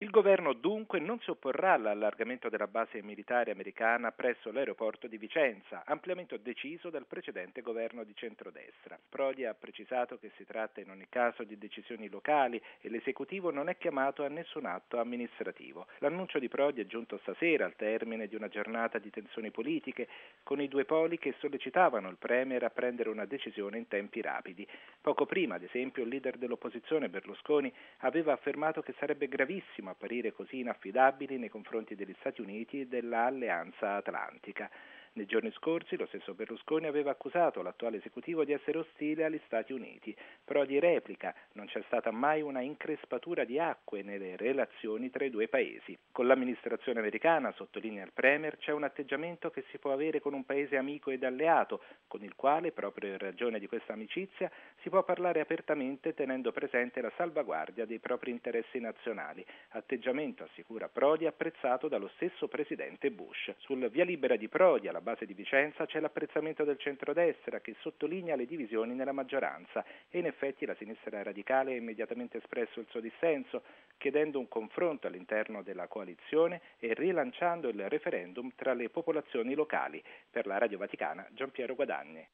Il governo dunque non si opporrà all'allargamento della base militare americana presso l'aeroporto di Vicenza, ampliamento deciso dal precedente governo di centrodestra. Prodi ha precisato che si tratta in ogni caso di decisioni locali e l'esecutivo non è chiamato a nessun atto amministrativo. L'annuncio di Prodi è giunto stasera al termine di una giornata di tensioni politiche con i due poli che sollecitavano il Premier a prendere una decisione in tempi rapidi. Poco prima, ad esempio, il leader dell'opposizione Berlusconi aveva affermato che sarebbe gravissimo apparire così inaffidabili nei confronti degli Stati Uniti e dell'Alleanza Atlantica. Nei giorni scorsi lo stesso Berlusconi aveva accusato l'attuale esecutivo di essere ostile agli Stati Uniti. Prodi replica: non c'è stata mai una increspatura di acque nelle relazioni tra i due paesi. Con l'amministrazione americana, sottolinea il Premier, c'è un atteggiamento che si può avere con un paese amico ed alleato, con il quale, proprio in ragione di questa amicizia, si può parlare apertamente tenendo presente la salvaguardia dei propri interessi nazionali. Atteggiamento, assicura Prodi, apprezzato dallo stesso presidente Bush. Sul via libera di Prodi alla base di Vicenza c'è l'apprezzamento del centrodestra che sottolinea le divisioni nella maggioranza e in effetti la sinistra radicale ha immediatamente espresso il suo dissenso, chiedendo un confronto all'interno della coalizione e rilanciando il referendum tra le popolazioni locali. Per la Radio Vaticana, Giampiero Guadagni.